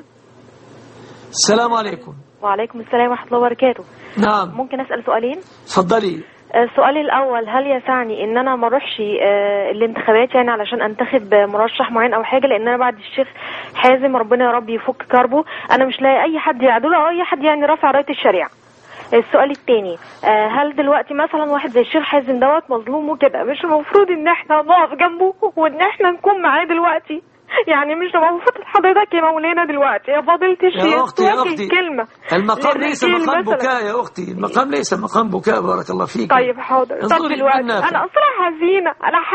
السلام عليكم. وعليكم السلام ورحمة الله وبركاته. نعم. ممكن أسأل سؤالين؟ اتفضلي. السؤال الأول، هل يسعني إن أنا ما اروحش الانتخابات يعني علشان أنتخب مرشح معين أو حاجة، لأن أنا بعد الشيخ حازم ربنا يا رب يفك كربه أنا مش لاقي أي حد يعدله أو أي حد يعني رافع راية الشريعة. السؤال الثاني، هل دلوقتي مثلا واحد زي الشيخ حازم مظلوم وكده، مش المفروض إن احنا نقف جنبه وإن احنا نكون معاه دلوقتي؟ يعني مش المفروض حضرتك يا مولانا دلوقتي يا فضيلة الشيخ يا أختي كلمة؟ المقام ليس مقام بكاء يا أختي، المقام ليس مقام بكاء، بارك الله فيك. طيب حاضر. طب دلوقتي أنا أصلا حزينة،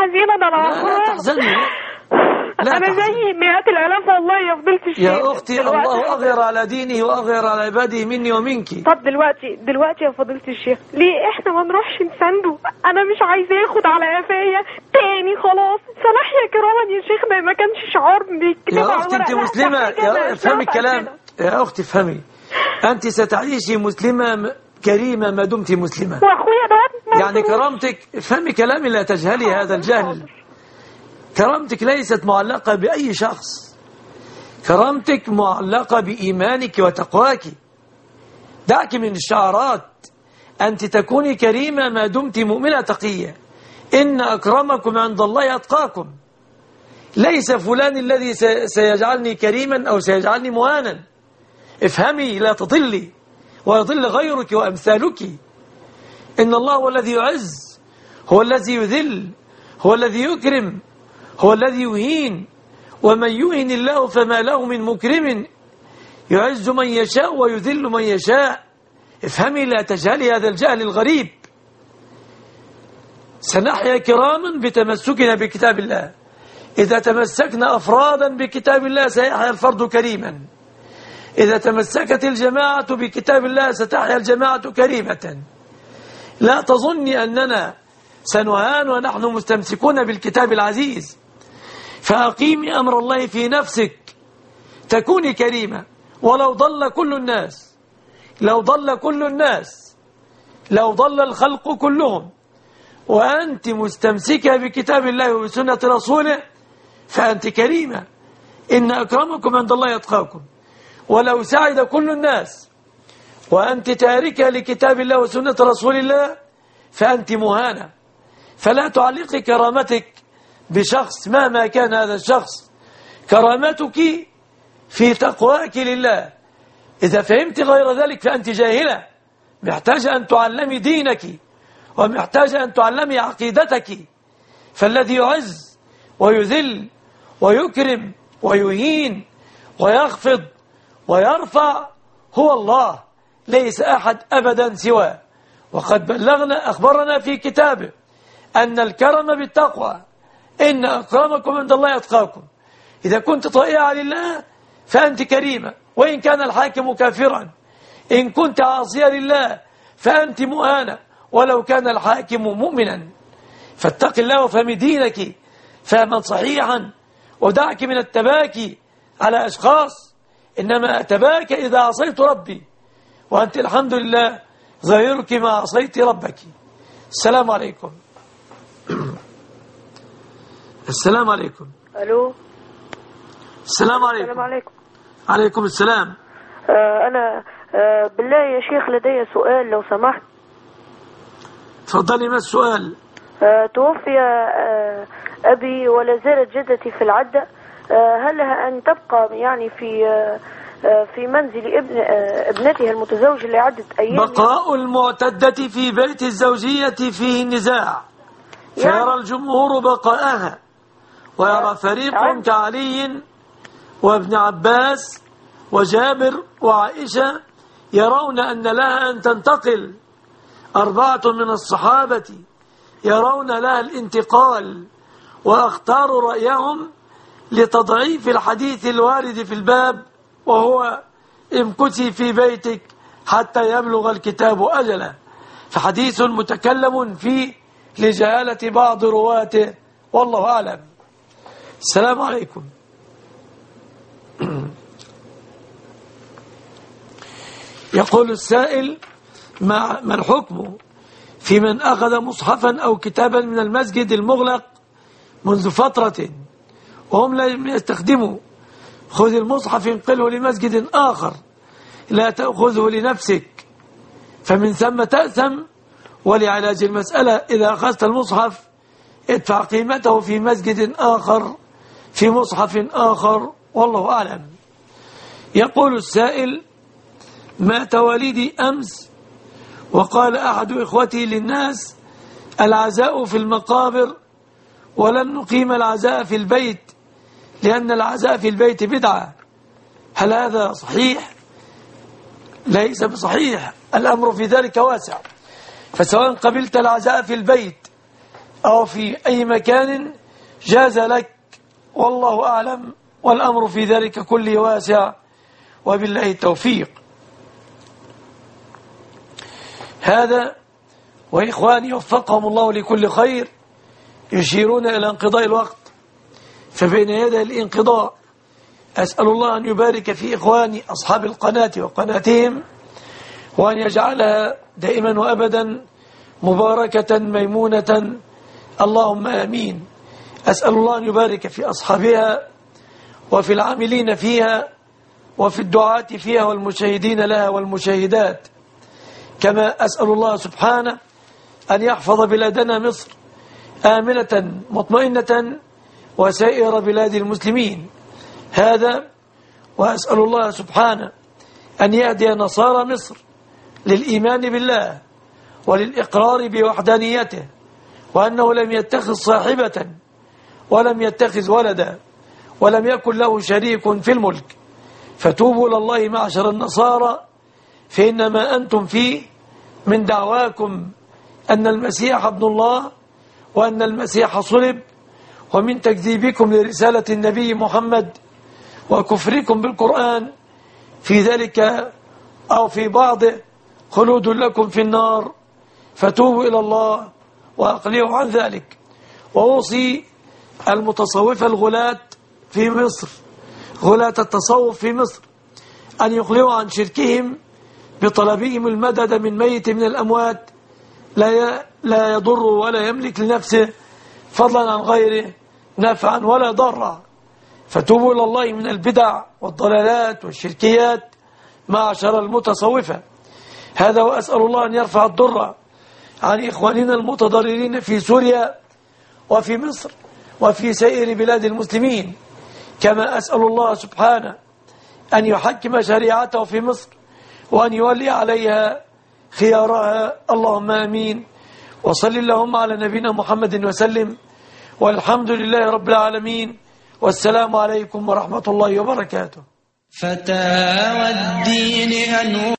لا تحزني. أنا زي مئات الآلاف والله يا فضيلة الشيخ. يا أختي الله أغير على دينه وأغير على عباده مني ومنك. طب دلوقتي يا فضيلة الشيخ ليه إحنا ما نروحش نسنده؟ أنا مش عايزة ياخد على قفايا تاني، خلاص سمح يا كراما يا شيخ، ما كانش شعار بيكتب على يا أختي أنت مسلمة، افهمي الكلام يا أختي، افهمي. أنت ستعيشي مسلمة كريمة ما دمت مسلمة، وأخويا ده يعني كرامتك، افهمي كلامي لا تجهلي هذا الجهل. كرامتك ليست معلقة بأي شخص، كرامتك معلقة بإيمانك وتقواك. دعك من الشعارات، أنت تكوني كريمة ما دمت مؤمنة تقية. إن أكرمكم عند الله أتقاكم. ليس فلان الذي سيجعلني كريما أو سيجعلني مهانا. افهمي لا تضلي ويضل غيرك وأمثالك. إن الله هو الذي يعز، هو الذي يذل، هو الذي يكرم، هو الذي يهين. ومن يهن الله فما له من مكرم، يعز من يشاء ويذل من يشاء. افهمي لا تجهلي هذا الجهل الغريب. سنحيا كراما بتمسكنا بكتاب الله. إذا تمسكنا أفرادا بكتاب الله سيحيا الفرد كريما. إذا تمسكت الجماعة بكتاب الله ستحيا الجماعة كريمة. لا تظني أننا سنهان ونحن مستمسكون بالكتاب العزيز. فأقيمي أمر الله في نفسك تكوني كريمة. ولو ضل كل الناس، لو ضل الخلق كلهم وأنت مستمسكة بكتاب الله وسنة رسوله فأنت كريمة. إن أكرمكم عند الله يتقاكم. ولو سعد كل الناس وأنت تاركة لكتاب الله وسنة رسول الله فأنت مهانة. فلا تعلقي كرامتك بشخص مهما كان هذا الشخص. كرامتك في تقواك لله. إذا فهمت غير ذلك فأنت جاهلة، محتاجة أن تعلمي دينك ومحتاجة أن تعلمي عقيدتك. فالذي يعز ويذل ويكرم ويهين ويخفض ويرفع هو الله، ليس أحد أبدا سواه. وقد بلغنا أخبرنا في كتابه أن الكرم بالتقوى. إن أكرمكم عند الله يتقاكم. إذا كنت طائعة لله فأنت كريمة وإن كان الحاكم كافرا. إن كنت عاصية لله فأنت مؤانة ولو كان الحاكم مؤمنا. فاتق الله وفهم دينك فهما صحيحا، ودعك من التباكي على أشخاص. إنما أتباك إذا عصيت ربي، وأنت الحمد لله غيرك ما عصيت ربك. السلام عليكم. السلام عليكم. الو. السلام عليكم. السلام عليكم. عليكم السلام. انا بالله يا شيخ لدي سؤال لو سمحت. تفضلي. ما السؤال؟ توفي ابي ولا زالت جدتي في العدة، هل لها ان تبقى يعني في منزل ابنتها المتزوجة لعدة ايام؟ بقاء المعتدة في بيت الزوجية فيه نزاع، فيرى الجمهور بقاءها، ويرى فريق كعلي وابن عباس وجابر وعائشة يرون أن لها أن تنتقل. 4 من الصحابة يرون لها الانتقال، واختاروا رأيهم لتضعيف الحديث الوارد في الباب، وهو امكثي في بيتك حتى يبلغ الكتاب أجله، فحديث متكلم فيه لجهالة بعض رواته، والله أعلم. السلام عليكم. يقول السائل: ما الحكم في من أخذ مصحفا أو كتابا من المسجد المغلق منذ فترة وهم لم يستخدموا؟ خذ المصحف انقله لمسجد آخر، لا تأخذه لنفسك، فمن ثم تأثم. ولعلاج المسألة إذا أخذت المصحف ادفع قيمته في مسجد آخر في مصحف آخر، والله أعلم. يقول السائل: مات والدي أمس، وقال أحد إخوتي للناس العزاء في المقابر ولن نقيم العزاء في البيت لأن العزاء في البيت بدعة، هل هذا صحيح؟ ليس بصحيح، الأمر في ذلك واسع، فسواء قبلت العزاء في البيت أو في أي مكان جاز لك، والله أعلم، والأمر في ذلك كله واسع، وبالله التوفيق. هذا وإخواني وفقهم الله لكل خير يشيرون إلى انقضاء الوقت، فبين يدي الانقضاء أسأل الله أن يبارك في إخواني أصحاب القناة وقناتهم، وأن يجعلها دائما وأبدا مباركة ميمونة، اللهم آمين. أسأل الله أن يبارك في أصحابها وفي العاملين فيها وفي الدعاة فيها والمشاهدين لها والمشاهدات، كما أسأل الله سبحانه أن يحفظ بلادنا مصر آمنة مطمئنة وسائر بلاد المسلمين. هذا وأسأل الله سبحانه أن يهدي نصارى مصر للإيمان بالله وللإقرار بوحدانيته، وأنه لم يتخذ صاحبة ولم يتخذ ولدا ولم يكن له شريك في الملك، فتوبوا إلى الله معشر النصارى، فإنما أنتم فيه من دعواكم أن المسيح ابن الله وأن المسيح صلب، ومن تكذيبكم لرسالة النبي محمد وكفركم بالقرآن، في ذلك أو في بعضه خلود لكم في النار، فتوبوا إلى الله وأقلعوا عن ذلك. وأوصي المتصوفة الغلاة في مصر، غلاة التصوف في مصر، أن يقلعوا عن شركهم بطلبهم المدد من ميت من الأموات لا يضر ولا يملك لنفسه فضلا عن غيره نفعا ولا ضرا، فتوبوا إلى الله من البدع والضلالات والشركيات معشر المتصوفة. هذا وأسأل الله أن يرفع الضر عن إخواننا المتضررين في سوريا وفي مصر وفي سائر بلاد المسلمين، كما أسأل الله سبحانه أن يحكم شريعته في مصر وأن يولي عليها خيارها، اللهم آمين. وصل اللهم على نبينا محمد وسلم، والحمد لله رب العالمين، والسلام عليكم ورحمة الله وبركاته. فتاوى الدين أنوار